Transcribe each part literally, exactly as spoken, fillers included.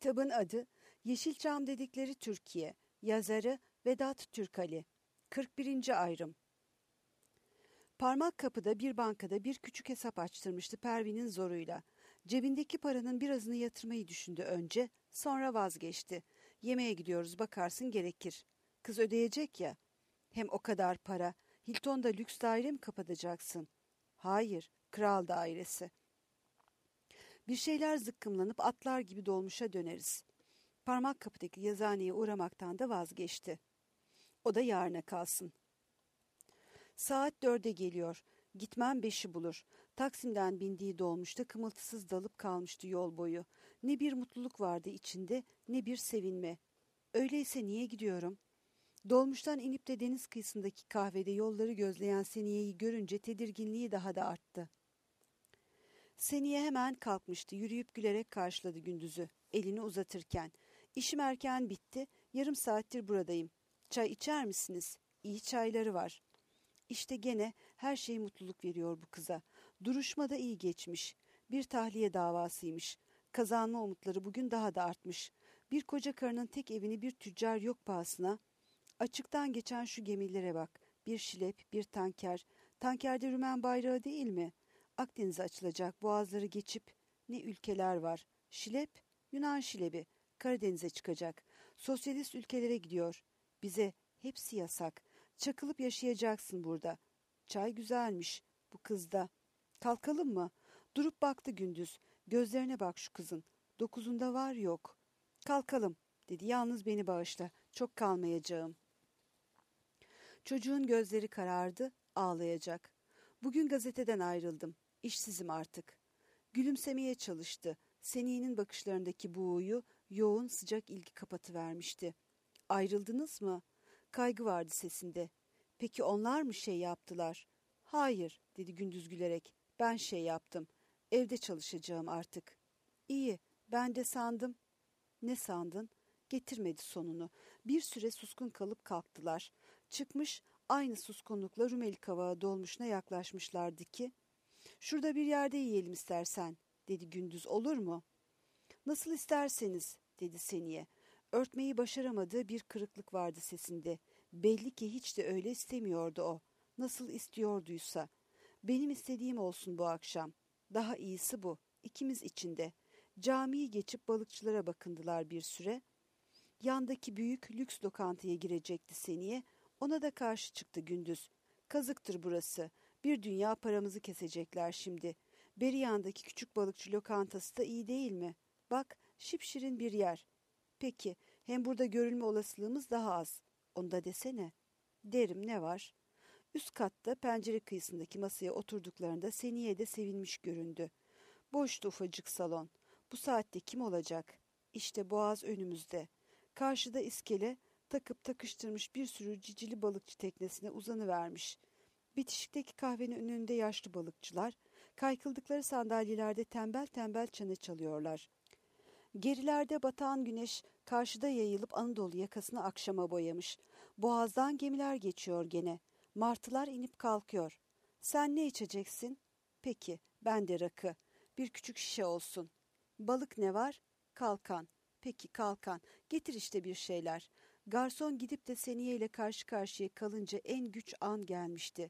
Kitabın adı Yeşilçam Dedikleri Türkiye, yazarı Vedat Türkali. kırk birinci ayrım. Parmak kapıda bir bankada bir küçük hesap açtırmıştı Pervin'in zoruyla. Cebindeki paranın birazını yatırmayı düşündü önce, sonra vazgeçti. Yemeğe gidiyoruz, bakarsın gerekir. Kız ödeyecek ya. Hem o kadar para, Hilton'da lüks daire mi kapatacaksın? Hayır, kral dairesi. Bir şeyler zıkkımlanıp atlar gibi dolmuşa döneriz. Parmak kapıdaki yazıhaneye uğramaktan da vazgeçti. O da yarına kalsın. Saat dörde geliyor. Gitmem beşi bulur. Taksim'den bindiği dolmuşta kımıltısız dalıp kalmıştı yol boyu. Ne bir mutluluk vardı içinde, ne bir sevinme. Öyleyse niye gidiyorum? Dolmuştan inip de deniz kıyısındaki kahvede yolları gözleyen Seniye'yi görünce tedirginliği daha da arttı. Seniye hemen kalkmıştı. Yürüyüp gülerek karşıladı Gündüz'ü. Elini uzatırken. İşim erken bitti. Yarım saattir buradayım. Çay içer misiniz? İyi çayları var. İşte gene her şey mutluluk veriyor bu kıza. Duruşma da iyi geçmiş. Bir tahliye davasıymış. Kazanma umutları bugün daha da artmış. Bir koca karının tek evini bir tüccar yok pahasına. Açıktan geçen şu gemilere bak. Bir şilep, bir tanker. Tankerde Rümen bayrağı değil mi? Akdeniz'e açılacak boğazları geçip ne ülkeler var. Şilep, Yunan şilebi. Karadeniz'e çıkacak. Sosyalist ülkelere gidiyor. Bize hepsi yasak. Çakılıp yaşayacaksın burada. Çay güzelmiş bu kızda. Kalkalım mı? Durup baktı Gündüz. Gözlerine bak şu kızın. Dokuzunda var yok. Kalkalım dedi. Yalnız beni bağışla. Çok kalmayacağım. Çocuğun gözleri karardı. Ağlayacak. Bugün gazeteden ayrıldım. İşsizim artık. Gülümsemeye çalıştı. Seniye'nin bakışlarındaki buğuyu yoğun sıcak ilgi kapatıvermişti. Ayrıldınız mı? Kaygı vardı sesinde. Peki onlar mı şey yaptılar? Hayır, dedi Gündüz gülerek. Ben şey yaptım. Evde çalışacağım artık. İyi, ben de sandım. Ne sandın? Getirmedi sonunu. Bir süre suskun kalıp kalktılar. Çıkmış, aynı suskunlukla Rumeli Kavağı dolmuşuna yaklaşmışlardı ki, şurada bir yerde yiyelim istersen, dedi Gündüz, olur mu? Nasıl isterseniz, dedi Seniye. Örtmeyi başaramadığı bir kırıklık vardı sesinde. Belli ki hiç de öyle istemiyordu o. Nasıl istiyorduysa. Benim istediğim olsun bu akşam. Daha iyisi bu. İkimiz içinde. Camiyi geçip balıkçılara bakındılar bir süre. Yandaki büyük lüks lokantaya girecekti Seniye. Ona da karşı çıktı Gündüz. Kazıktır burası. Bir dünya paramızı kesecekler şimdi. Beri yandaki küçük balıkçı lokantası da iyi değil mi? Bak, şipşirin bir yer. Peki, hem burada görülme olasılığımız daha az. Onu da desene. Derim, ne var? Üst katta pencere kıyısındaki masaya oturduklarında Seniye de sevinmiş göründü. Boştu ufacık salon. Bu saatte kim olacak? İşte boğaz önümüzde. Karşıda iskele takıp takıştırmış bir sürü cicili balıkçı teknesine uzanıvermiş. Bitişikteki kahvenin önünde yaşlı balıkçılar, kaykıldıkları sandalyelerde tembel tembel çene çalıyorlar. Gerilerde batan güneş karşıda yayılıp Anadolu yakasını akşama boyamış. Boğazdan gemiler geçiyor gene. Martılar inip kalkıyor. Sen ne içeceksin? Peki, ben de rakı. Bir küçük şişe olsun. Balık ne var? Kalkan. Peki, kalkan. Getir işte bir şeyler. Garson gidip de Seniye ile karşı karşıya kalınca en güç an gelmişti.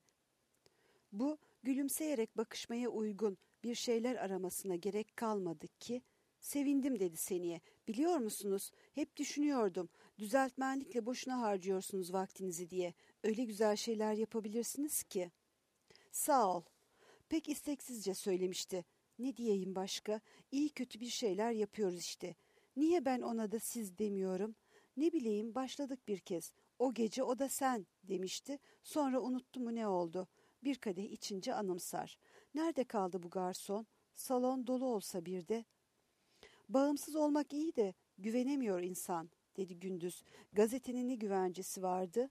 Bu, gülümseyerek bakışmaya uygun bir şeyler aramasına gerek kalmadı ki, sevindim dedi Seniye. Biliyor musunuz? Hep düşünüyordum. Düzeltmenlikle boşuna harcıyorsunuz vaktinizi diye. Öyle güzel şeyler yapabilirsiniz ki. Sağ ol. Pek isteksizce söylemişti. Ne diyeyim başka? İyi kötü bir şeyler yapıyoruz işte. Niye ben ona da siz demiyorum? Ne bileyim, başladık bir kez. O gece o da sen demişti. Sonra unuttu mu ne oldu? Bir kadeh içince anımsar. Nerede kaldı bu garson? Salon dolu olsa bir de. Bağımsız olmak iyi de güvenemiyor insan, dedi Gündüz. Gazetenin ne güvencesi vardı?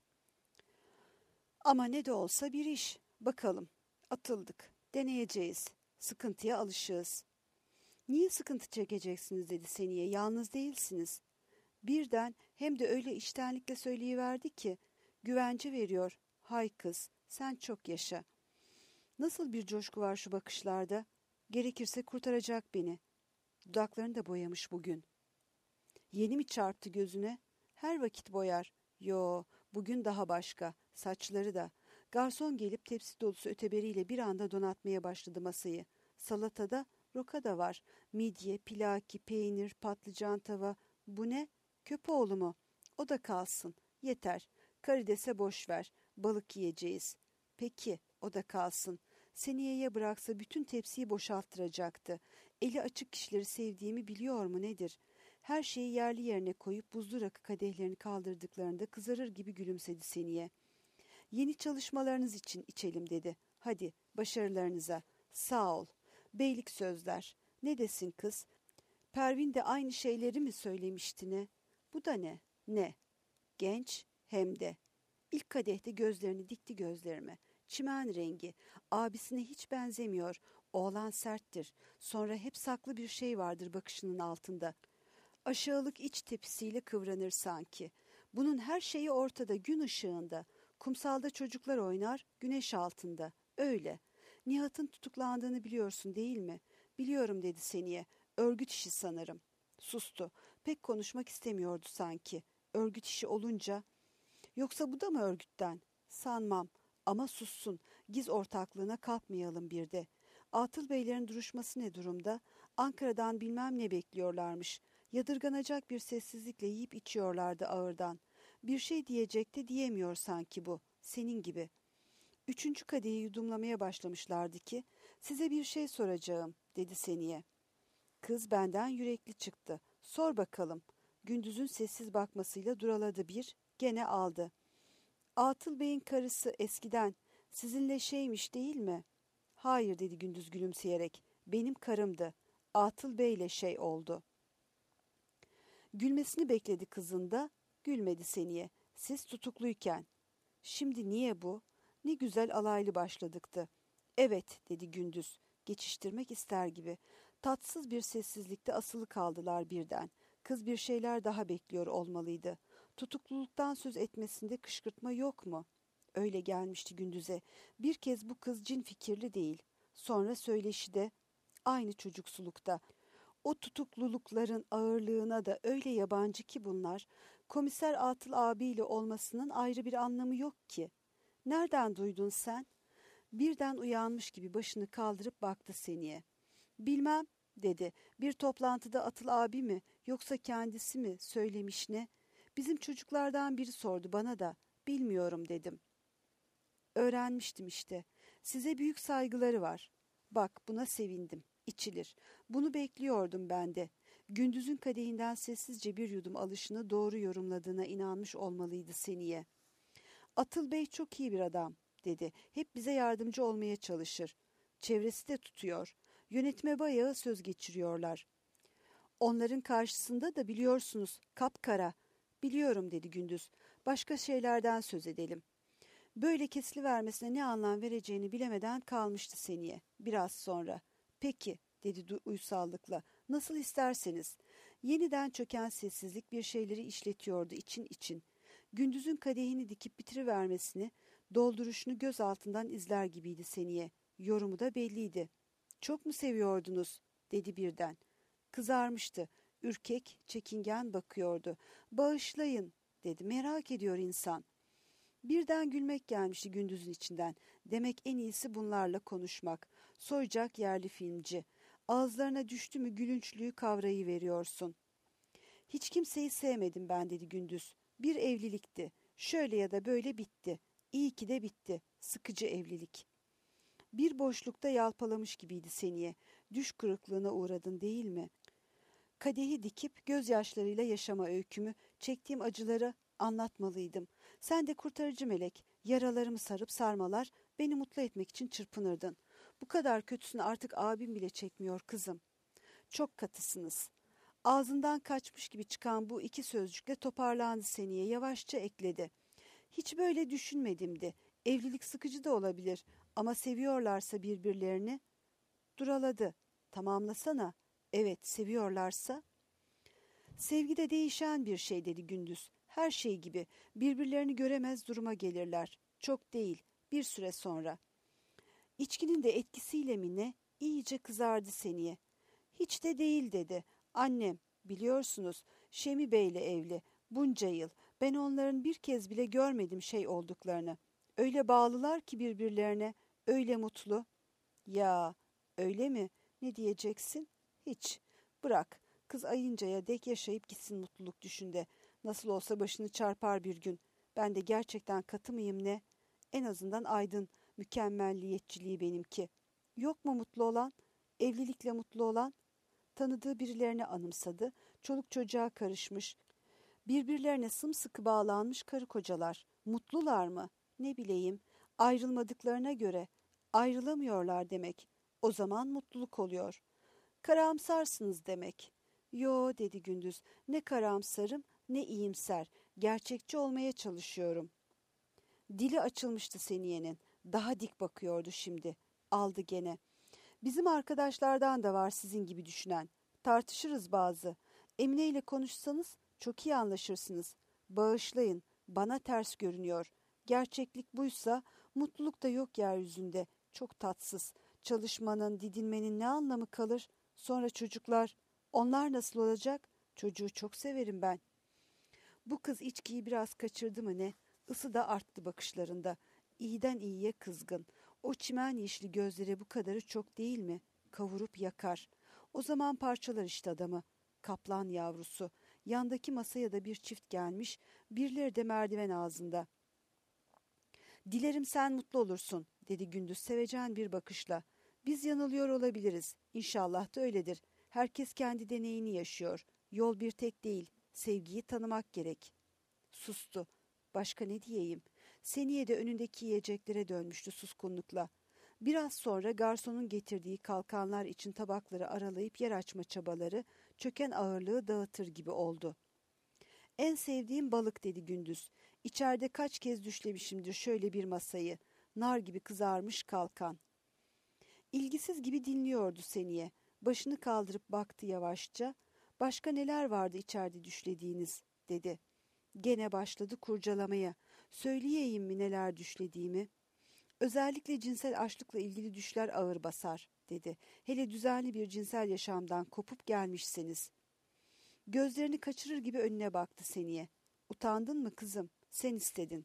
Ama ne de olsa bir iş. Bakalım. Atıldık. Deneyeceğiz. Sıkıntıya alışığız. Niye sıkıntı çekeceksiniz, dedi Seniye. Yalnız değilsiniz. Birden hem de öyle içtenlikle söyleyiverdi ki, güvence veriyor. Hay kız, sen çok yaşa. Nasıl bir coşku var şu bakışlarda. Gerekirse kurtaracak beni. Dudaklarını da boyamış bugün. Yeni mi çarptı gözüne? Her vakit boyar. Yo, bugün daha başka. Saçları da. Garson gelip tepsi dolusu öteberiyle bir anda donatmaya başladı masayı. Salatada roka da var. Midye, pilaki, peynir, patlıcan tava. Bu ne? Köpoğlu mu? O da kalsın. Yeter. Karidese boş ver. Balık yiyeceğiz. Peki, o da kalsın. Seniye'ye bıraksa bütün tepsiyi boşalttıracaktı. Eli açık kişileri sevdiğimi biliyor mu nedir? Her şeyi yerli yerine koyup buzlu rakı kadehlerini kaldırdıklarında kızarır gibi gülümsedi Seniye. Yeni çalışmalarınız için içelim dedi. Hadi başarılarınıza. Sağ ol. Beylik sözler. Ne desin kız? Pervin de aynı şeyleri mi söylemişti ne? Bu da ne? Ne? Genç hem de. İlk kadehte gözlerini dikti gözlerime. Çimen rengi. Abisine hiç benzemiyor. Oğlan serttir. Sonra hep saklı bir şey vardır bakışının altında. Aşağılık iç tepsiyle kıvranır sanki. Bunun her şeyi ortada, gün ışığında. Kumsalda çocuklar oynar, güneş altında. Öyle. Nihat'ın tutuklandığını biliyorsun değil mi? Biliyorum dedi Seniye. Örgüt işi sanırım. Sustu. Pek konuşmak istemiyordu sanki. Örgüt işi olunca... Yoksa bu da mı örgütten? Sanmam. Ama sussun. Giz ortaklığına kalkmayalım bir de. Atıl beylerin duruşması ne durumda? Ankara'dan bilmem ne bekliyorlarmış. Yadırganacak bir sessizlikle yiyip içiyorlardı ağırdan. Bir şey diyecek de diyemiyor sanki bu. Senin gibi. Üçüncü kadehi yudumlamaya başlamışlardı ki, size bir şey soracağım, dedi Seniye. Kız benden yürekli çıktı. Sor bakalım. Gündüz'ün sessiz bakmasıyla duraladı bir, gene aldı. Atıl Bey'in karısı eskiden sizinle şeymiş değil mi? Hayır dedi Gündüz gülümseyerek. Benim karımdı. Atıl Bey'le şey oldu. Gülmesini bekledi kızın da, gülmedi Seniye. Siz tutukluyken. Şimdi niye bu? Ne güzel alaylı başladıktı. Evet dedi Gündüz, geçiştirmek ister gibi. Tatsız bir sessizlikte asılı kaldılar birden. Kız bir şeyler daha bekliyor olmalıydı. Tutukluluktan söz etmesinde kışkırtma yok mu? Öyle gelmişti Gündüz'e. Bir kez bu kız cin fikirli değil. Sonra söyleşi de aynı çocuksulukta. O tutuklulukların ağırlığına da öyle yabancı ki bunlar. Komiser Atıl abiyle olmasının ayrı bir anlamı yok ki. Nereden duydun sen? Birden uyanmış gibi başını kaldırıp baktı Seniye. Bilmem dedi. Bir toplantıda Atıl abi mi yoksa kendisi mi söylemiş ne? Bizim çocuklardan biri sordu bana da. Bilmiyorum dedim. Öğrenmiştim işte. Size büyük saygıları var. Bak buna sevindim. İçilir. Bunu bekliyordum ben de. Gündüz'ün kadehinden sessizce bir yudum alışını doğru yorumladığına inanmış olmalıydı Seniye. Atıl Bey çok iyi bir adam dedi. Hep bize yardımcı olmaya çalışır. Çevresi de tutuyor. Yönetime bayağı söz geçiriyorlar. Onların karşısında da biliyorsunuz kapkara. Biliyorum dedi Gündüz. Başka şeylerden söz edelim. Böyle kesilivermesine ne anlam vereceğini bilemeden kalmıştı Seniye. Biraz sonra. Peki dedi uysallıkla. Nasıl isterseniz. Yeniden çöken sessizlik bir şeyleri işletiyordu için için. Gündüz'ün kadehini dikip bitirivermesini, dolduruşunu göz altından izler gibiydi Seniye. Yorumu da belliydi. Çok mu seviyordunuz? Dedi birden. Kızarmıştı. Ürkek, çekingen bakıyordu. Bağışlayın dedi. Merak ediyor insan. Birden gülmek gelmişti Gündüz'ün içinden. Demek en iyisi bunlarla konuşmak. Soyacak yerli filmci. Ağızlarına düştü mü gülünçlüğü kavrayıveriyorsun. Hiç kimseyi sevmedim ben dedi Gündüz. Bir evlilikti. Şöyle ya da böyle bitti. İyi ki de bitti. Sıkıcı evlilik. Bir boşlukta yalpalamış gibiydi Seniye. Düş kırıklığına uğradın değil mi? Kadehi dikip gözyaşlarıyla yaşama öykümü, çektiğim acıları anlatmalıydım. Sen de kurtarıcı melek, yaralarımı sarıp sarmalar, beni mutlu etmek için çırpınırdın. Bu kadar kötüsünü artık abim bile çekmiyor kızım. Çok katısınız. Ağzından kaçmış gibi çıkan bu iki sözcükle toparlandı Seniye, yavaşça ekledi. Hiç böyle düşünmedimdi. Evlilik sıkıcı da olabilir ama seviyorlarsa birbirlerini. Duraladı. Tamamlasana. Evet, seviyorlarsa. Sevgi de değişen bir şey dedi Gündüz. Her şey gibi birbirlerini göremez duruma gelirler. Çok değil, bir süre sonra. İçkinin de etkisiyle mi ne? İyice kızardı Seniye. Hiç de değil dedi. Annem, Biliyorsunuz Şemi Bey'le evli. Bunca yıl. Ben onların bir kez bile görmedim şey olduklarını. Öyle bağlılar ki birbirlerine. Öyle mutlu. Ya öyle mi? Ne diyeceksin? Hiç. Bırak. Kız ayıncaya dek yaşayıp gitsin mutluluk düşünde. Nasıl olsa başını çarpar bir gün. Ben de gerçekten katı mıyım ne? En azından aydın. Mükemmelliyetçiliği benimki. Yok mu mutlu olan? Evlilikle mutlu olan? Tanıdığı birilerini anımsadı. Çoluk çocuğa karışmış. Birbirlerine sımsıkı bağlanmış karı kocalar. Mutlular mı? Ne bileyim. Ayrılmadıklarına göre. Ayrılamıyorlar demek. O zaman mutluluk oluyor. Karamsarsınız demek. Yo dedi Gündüz. Ne karamsarım ne iyimser. Gerçekçi olmaya çalışıyorum. Dili açılmıştı Seniye'nin. Daha dik bakıyordu şimdi. Aldı gene. Bizim arkadaşlardan da var sizin gibi düşünen. Tartışırız bazı. Emine ile konuşsanız çok iyi anlaşırsınız. Bağışlayın, bana ters görünüyor. Gerçeklik buysa mutluluk da yok yeryüzünde. Çok tatsız. Çalışmanın, didinmenin ne anlamı kalır? Sonra çocuklar, onlar nasıl olacak? Çocuğu çok severim ben. Bu kız içkiyi biraz kaçırdı mı ne? Isı da arttı bakışlarında. İyiden iyiye kızgın. O çimen yeşili gözleri bu kadarı çok değil mi? Kavurup yakar. O zaman parçalar işte adamı. Kaplan yavrusu. Yandaki masaya da bir çift gelmiş, birileri de merdiven ağzında. Dilerim sen mutlu olursun, dedi Gündüz sevecen bir bakışla. Biz yanılıyor olabiliriz. İnşallah da öyledir. Herkes kendi deneyini yaşıyor. Yol bir tek değil. Sevgiyi tanımak gerek. Sustu. Başka ne diyeyim? Seniye de önündeki yiyeceklere dönmüştü suskunlukla. Biraz sonra garsonun getirdiği kalkanlar için tabakları aralayıp yer açma çabaları çöken ağırlığı dağıtır gibi oldu. En sevdiğim balık dedi Gündüz. İçeride kaç kez düşlemişimdir şöyle bir masayı. Nar gibi kızarmış kalkan. İlgisiz gibi dinliyordu Seniye. Başını kaldırıp baktı yavaşça. Başka neler vardı içeride düşlediğiniz dedi. Gene başladı kurcalamaya. Söyleyeyim mi neler düşlediğimi? Özellikle cinsel açlıkla ilgili düşler ağır basar, dedi. Hele düzenli bir cinsel yaşamdan kopup gelmişseniz. Gözlerini kaçırır gibi önüne baktı Seniye. Utandın mı kızım? Sen istedin.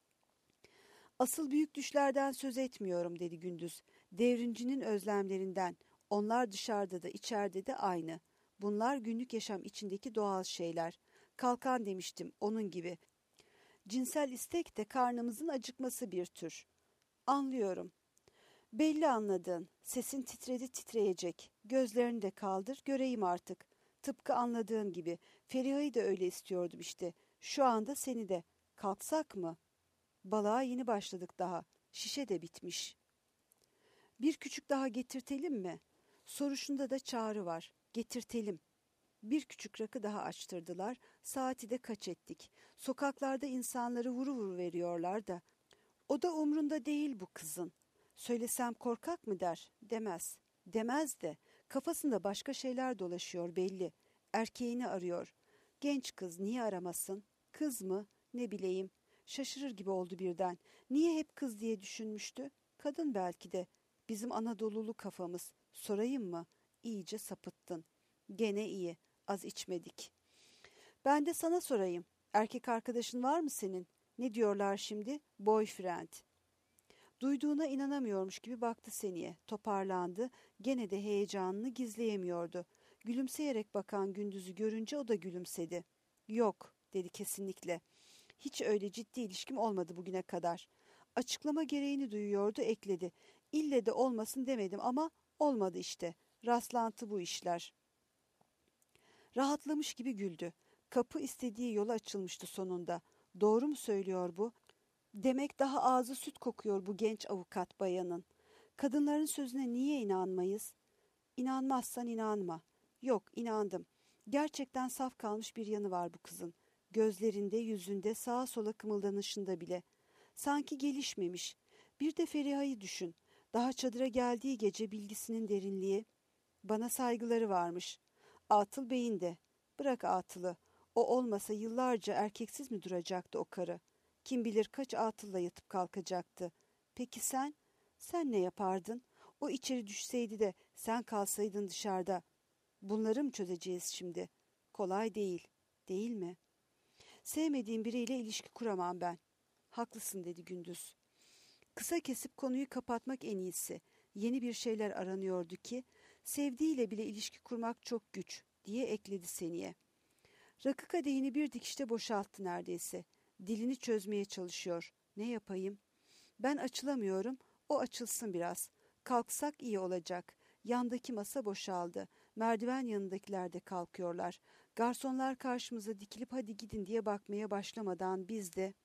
Asıl büyük düşlerden söz etmiyorum, dedi Gündüz. Devrincinin özlemlerinden. Onlar dışarıda da içeride de aynı. Bunlar günlük yaşam içindeki doğal şeyler. Kalkan demiştim, onun gibi. Cinsel istek de karnımızın acıkması bir tür. Anlıyorum. Belli anladın. Sesin titredi titreyecek. Gözlerini de kaldır, göreyim artık. Tıpkı anladığın gibi. Feriha'yı da öyle istiyordum işte. Şu anda seni de. Kalksak mı? Balığa yeni başladık daha. Şişe de bitmiş. Bir küçük daha getirtelim mi? Soruşunda da çağrı var. Getirtelim. Bir küçük rakı daha açtırdılar. Saati de kaç ettik. Sokaklarda insanları vuru vuru veriyorlar da. O da umrunda değil bu kızın. Söylesem korkak mı der? Demez. Demez de. Kafasında başka şeyler dolaşıyor belli. Erkeğini arıyor. Genç kız niye aramasın? Kız mı? Ne bileyim. Şaşırır gibi oldu birden. Niye hep kız diye düşünmüştü? Kadın belki de. Bizim Anadolulu kafamız. Sorayım mı? İyice sapıttın. Gene iyi. Az içmedik. Ben de sana sorayım. Erkek arkadaşın var mı senin? Ne diyorlar şimdi? Boyfriend. Duyduğuna inanamıyormuş gibi baktı Seniye. Toparlandı. Gene de heyecanını gizleyemiyordu. Gülümseyerek bakan Gündüz'ü görünce o da gülümsedi. Yok, dedi kesinlikle. Hiç öyle ciddi ilişkim olmadı bugüne kadar. Açıklama gereğini duyuyordu, ekledi. İlle de olmasın demedim ama olmadı işte. Rastlantı bu işler. Rahatlamış gibi güldü. Kapı istediği yola açılmıştı sonunda. Doğru mu söylüyor bu? Demek daha ağzı süt kokuyor bu genç avukat bayanın. Kadınların sözüne niye inanmayız? İnanmazsan inanma. Yok, inandım. Gerçekten saf kalmış bir yanı var bu kızın. Gözlerinde, yüzünde, sağa sola kımıldanışında bile. Sanki gelişmemiş. Bir de Feriha'yı düşün. Daha çadıra geldiği gece bilgisinin derinliği. Bana saygıları varmış. Atıl Bey'in de. Bırak Atılı. O olmasa yıllarca erkeksiz mi duracaktı o karı? Kim bilir kaç Atılla yatıp kalkacaktı. Peki sen? Sen ne yapardın? O içeri düşseydi de sen kalsaydın dışarıda. Bunları mı çözeceğiz şimdi? Kolay değil, değil mi? Sevmediğim biriyle ilişki kuramam ben. Haklısın dedi Gündüz. Kısa kesip konuyu kapatmak en iyisi. Yeni bir şeyler aranıyordu ki, sevdiğiyle bile ilişki kurmak çok güç diye ekledi Seniye. Rakı kadehini bir dikişte boşalttı neredeyse. Dilini çözmeye çalışıyor. Ne yapayım? Ben açılamıyorum, o açılsın biraz. Kalksak iyi olacak. Yandaki masa boşaldı. Merdiven yanındakiler de kalkıyorlar. Garsonlar karşımıza dikilip hadi gidin diye bakmaya başlamadan biz de...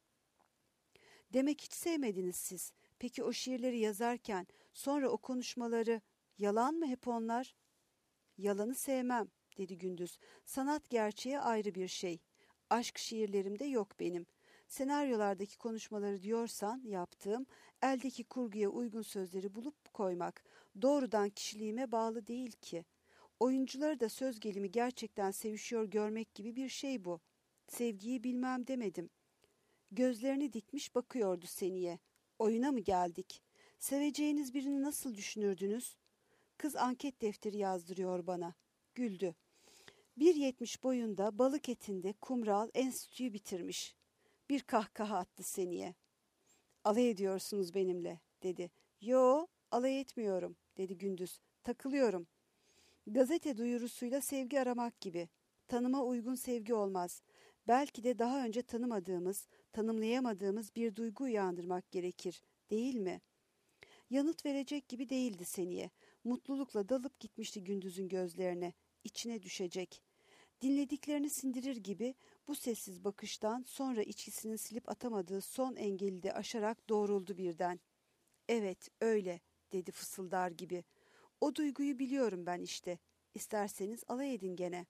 Demek hiç sevmediniz siz. Peki o şiirleri yazarken sonra o konuşmaları yalan mı hep onlar? Yalanı sevmem dedi Gündüz. Sanat gerçeği ayrı bir şey. Aşk şiirlerimde yok benim. Senaryolardaki konuşmaları diyorsan yaptığım, eldeki kurguya uygun sözleri bulup koymak. Doğrudan kişiliğime bağlı değil ki. Oyuncuları da söz gelimi gerçekten sevişiyor görmek gibi bir şey bu. Sevgiyi bilmem demedim. Gözlerini dikmiş bakıyordu Seniye. Oyuna mı geldik? Seveceğiniz birini nasıl düşünürdünüz? Kız anket defteri yazdırıyor bana. Güldü. bir yetmiş boyunda balık etinde kumral enstitüyü bitirmiş. Bir kahkaha attı Seniye. Alay ediyorsunuz benimle dedi. Yo, alay etmiyorum dedi Gündüz. Takılıyorum. Gazete duyurusuyla sevgi aramak gibi. Tanıma uygun sevgi olmaz. Belki de daha önce tanımadığımız, tanımlayamadığımız bir duygu uyandırmak gerekir, değil mi? Yanıt verecek gibi değildi Seniye. Mutlulukla dalıp gitmişti Gündüz'ün gözlerine, içine düşecek. Dinlediklerini sindirir gibi bu sessiz bakıştan sonra içkisini silip atamadığı son engeli de aşarak doğruldu birden. Evet, öyle, dedi fısıldar gibi. O duyguyu biliyorum ben işte. İsterseniz alay edin gene.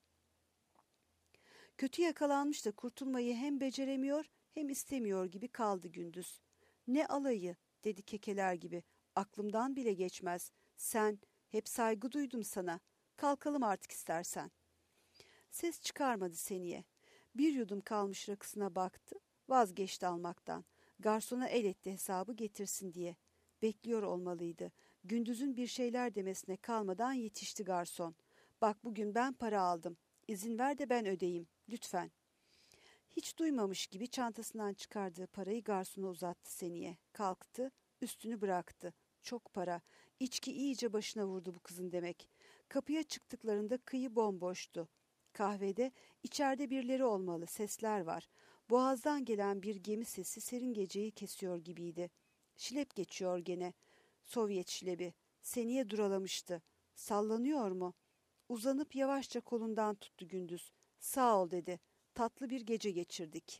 Kötü yakalanmış da kurtulmayı hem beceremiyor hem istemiyor gibi kaldı Gündüz. Ne alayı, dedi kekeler gibi. Aklımdan bile geçmez. Sen, hep saygı duydum sana. Kalkalım artık istersen. Ses çıkarmadı Seniye. Bir yudum kalmış rakısına baktı, vazgeçti almaktan. Garsona el etti hesabı getirsin diye. Bekliyor olmalıydı. Gündüz'ün bir şeyler demesine kalmadan yetişti garson. Bak bugün ben para aldım. İzin ver de ben ödeyeyim. Lütfen. Hiç duymamış gibi çantasından çıkardığı parayı garsona uzattı Seniye. Kalktı, üstünü bıraktı. Çok para. İçki iyice başına vurdu bu kızın demek. Kapıya çıktıklarında kıyı bomboştu. Kahvede içeride birileri olmalı, sesler var. Boğazdan gelen bir gemi sesi serin geceyi kesiyor gibiydi. Şilep geçiyor gene. Sovyet şilebi. Seniye duralamıştı. Sallanıyor mu? Uzanıp yavaşça kolundan tuttu Gündüz. Sağ ol dedi. Tatlı bir gece geçirdik.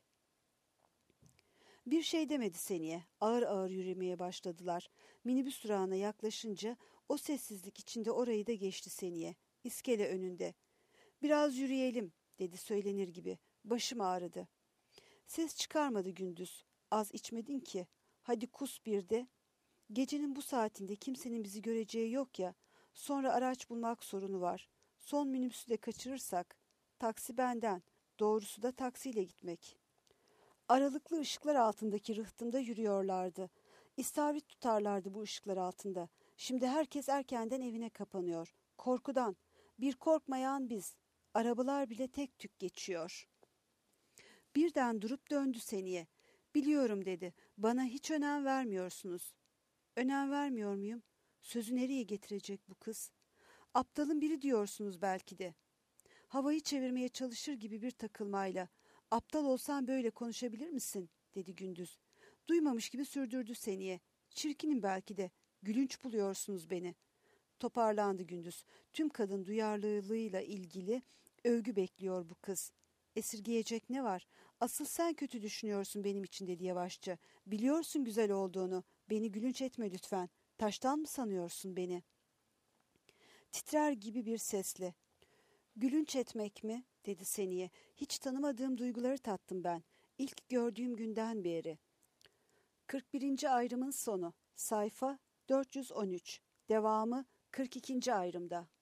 Bir şey demedi Seniye. Ağır ağır yürümeye başladılar. Minibüs durağına yaklaşınca o sessizlik içinde orayı da geçti Seniye. İskele önünde. Biraz yürüyelim dedi söylenir gibi. Başım ağrıdı. Ses çıkarmadı Gündüz. Az içmedin ki. Hadi kus bir de. Gecenin bu saatinde kimsenin bizi göreceği yok ya. Sonra araç bulmak sorunu var. Son minibüsü de kaçırırsak. Taksi benden. Doğrusu da taksiyle gitmek. Aralıklı ışıklar altındaki rıhtımda yürüyorlardı. İstavrit tutarlardı bu ışıklar altında. Şimdi herkes erkenden evine kapanıyor. Korkudan. Bir korkmayan biz. Arabalar bile tek tük geçiyor. Birden durup döndü Seniye. Biliyorum dedi. Bana hiç önem vermiyorsunuz. Önem vermiyor muyum? Sözü nereye getirecek bu kız? Aptalın biri diyorsunuz belki de. Havayı çevirmeye çalışır gibi bir takılmayla. Aptal olsan böyle konuşabilir misin? Dedi Gündüz. Duymamış gibi sürdürdü Seniye. Çirkinim belki de. Gülünç buluyorsunuz beni. Toparlandı Gündüz. Tüm kadın duyarlılığıyla ilgili övgü bekliyor bu kız. Esirgeyecek ne var? Asıl sen kötü düşünüyorsun benim için dedi yavaşça. Biliyorsun güzel olduğunu. Beni gülünç etme lütfen. Taştan mı sanıyorsun beni? Titrer gibi bir sesle. Gülünç etmek mi? Dedi Seniye. Hiç tanımadığım duyguları tattım ben. İlk gördüğüm günden beri. kırk birinci ayrımın sonu. Sayfa dört yüz on üç. Devamı kırk ikinci ayrımda.